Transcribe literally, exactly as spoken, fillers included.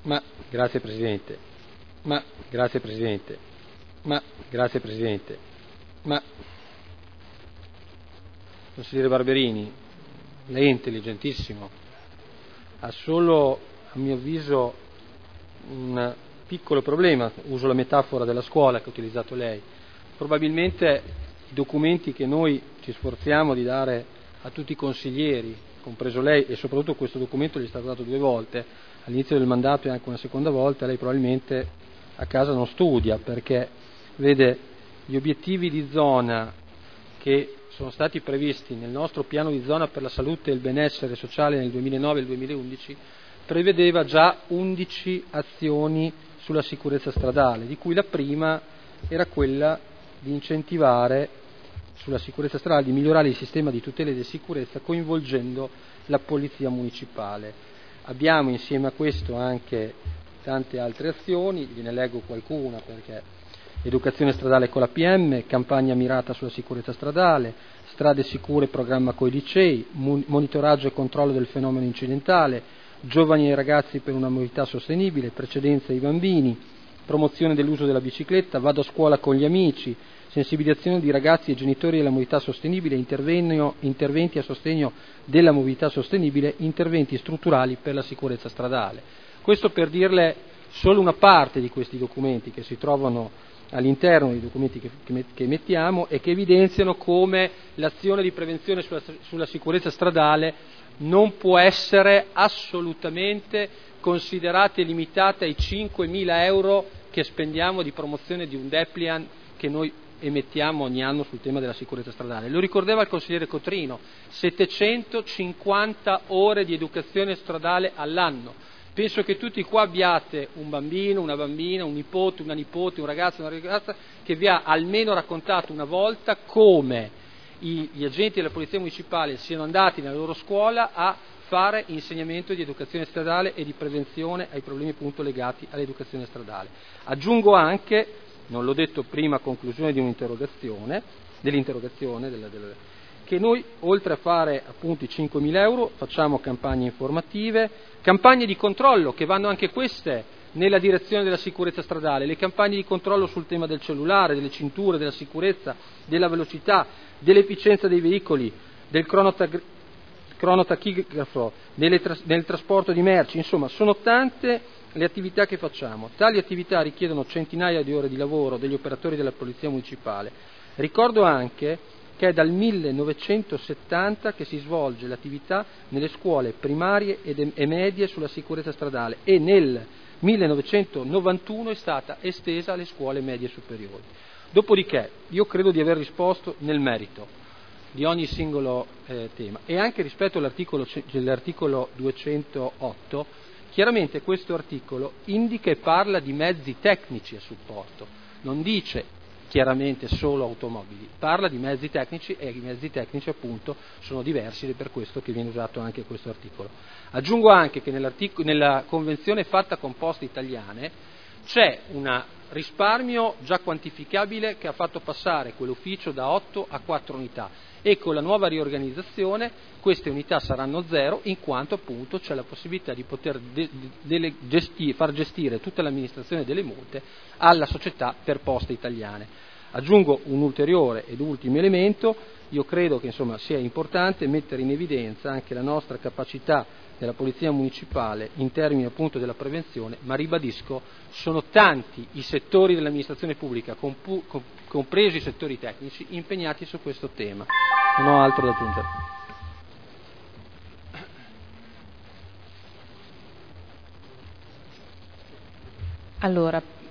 Ma grazie Presidente, ma grazie Presidente, ma grazie Presidente, ma consigliere Barberini, lei è intelligentissimo, ha solo, a mio avviso, un piccolo problema, uso la metafora della scuola che ha utilizzato lei, probabilmente i documenti che noi ci sforziamo di dare a tutti i consiglieri, compreso lei, e soprattutto questo documento gli è stato dato due volte, all'inizio del mandato e anche una seconda volta, lei probabilmente a casa non studia, perché vede gli obiettivi di zona che sono stati previsti nel nostro piano di zona per la salute e il benessere sociale nel duemilanove e il duemilaundici, prevedeva già undici azioni sulla sicurezza stradale, di cui la prima era quella di incentivare sulla sicurezza stradale, di migliorare il sistema di tutela e di sicurezza coinvolgendo la polizia municipale. Abbiamo insieme a questo anche tante altre azioni, ve ne leggo qualcuna perché educazione stradale con la P M, campagna mirata sulla sicurezza stradale, strade sicure, programma coi licei, monitoraggio e controllo del fenomeno incidentale, giovani e ragazzi per una mobilità sostenibile, precedenza ai bambini, promozione dell'uso della bicicletta, vado a scuola con gli amici, sensibilizzazione di ragazzi e genitori alla mobilità sostenibile, interventi a sostegno della mobilità sostenibile, interventi strutturali per la sicurezza stradale. Questo per dirle solo una parte di questi documenti che si trovano all'interno dei documenti che, che emettiamo e che evidenziano come l'azione di prevenzione sulla, sulla sicurezza stradale non può essere assolutamente considerata e limitata ai cinquemila euro che spendiamo di promozione di un dépliant che noi emettiamo ogni anno sul tema della sicurezza stradale. Lo ricordava il consigliere Cotrino, settecentocinquanta ore di educazione stradale all'anno. Penso che tutti qua abbiate un bambino, una bambina, un nipote, una nipote, un ragazzo, una ragazza che vi ha almeno raccontato una volta come i, gli agenti della Polizia Municipale siano andati nella loro scuola a fare insegnamento di educazione stradale e di prevenzione ai problemi appunto legati all'educazione stradale. Aggiungo anche, non l'ho detto prima a conclusione di un'interrogazione, dell'interrogazione, della, della, che noi oltre a fare appunto i cinquemila euro facciamo campagne informative, campagne di controllo che vanno anche queste nella direzione della sicurezza stradale, le campagne di controllo sul tema del cellulare, delle cinture, della sicurezza, della velocità, dell'efficienza dei veicoli, del cronotag- cronotachigrafo, delle tras- del trasporto di merci, insomma sono tante le attività che facciamo. Tali attività richiedono centinaia di ore di lavoro degli operatori della Polizia Municipale. Ricordo anche che è dal millenovecentosettanta che si svolge l'attività nelle scuole primarie e medie sulla sicurezza stradale e nel millenovecentonovantuno è stata estesa alle scuole medie superiori. Dopodiché io credo di aver risposto nel merito di ogni singolo eh, tema e anche rispetto all'articolo, all'articolo duecentootto, chiaramente questo articolo indica e parla di mezzi tecnici a supporto, non dice chiaramente solo automobili, parla di mezzi tecnici e i mezzi tecnici appunto sono diversi ed è per questo che viene usato anche questo articolo. Aggiungo anche che nella convenzione fatta con Poste Italiane c'è un risparmio già quantificabile che ha fatto passare quell'ufficio da otto a quattro unità e con la nuova riorganizzazione queste unità saranno zero in quanto appunto c'è la possibilità di poter de- de- gesti- far gestire tutta l'amministrazione delle multe alla società per Poste Italiane. Aggiungo un ulteriore ed ultimo elemento, io credo che insomma sia importante mettere in evidenza anche la nostra capacità della Polizia Municipale in termini appunto della prevenzione, ma ribadisco, sono tanti i settori dell'amministrazione pubblica, compu- compresi i settori tecnici, impegnati su questo tema. Non ho altro da aggiungere. Allora,